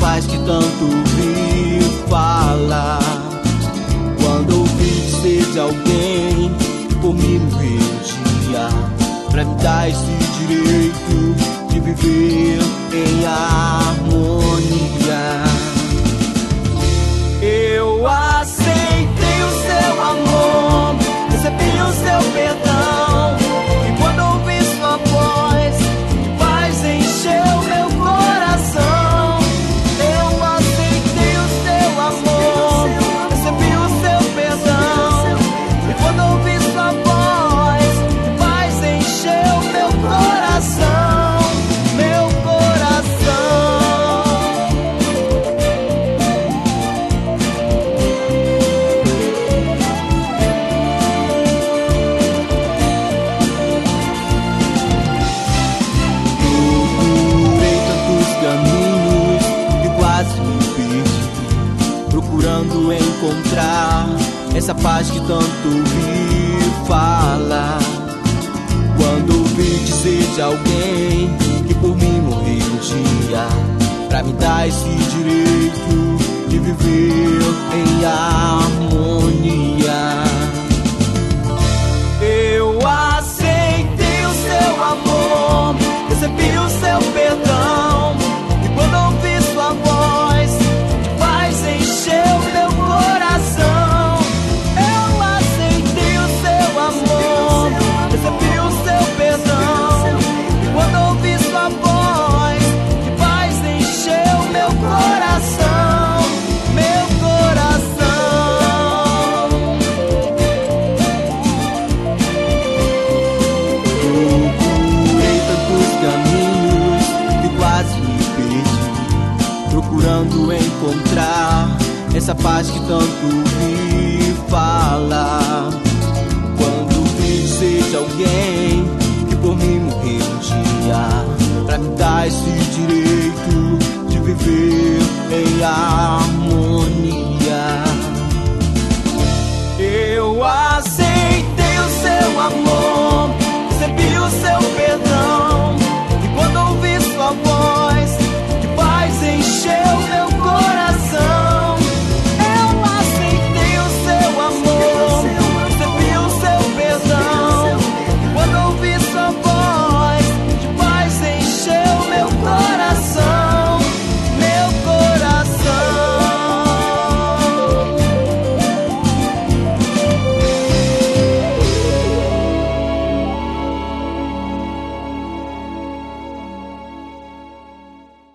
paz que tanto vi falar. Quando ouvi dizer de alguém que por mim morreu um dia, pra me dar esse direito de viver em harmonia. Eu aceitei o seu amor, recebi o seu perdão, e quando ouvi sua voz, de paz encheu meu coração. Eu aceitei o seu amor, recebi o seu perdão, e quando ouvi sua voz, de paz encheu meu coração, meu coração. Procurei tantos caminhos que quase me perdi, procurando encontrar essa paz que tanto vi falar. Quando ouvi dizer de alguém que por mim morreu um dia, pra me dar esse direito de viver em harmonia.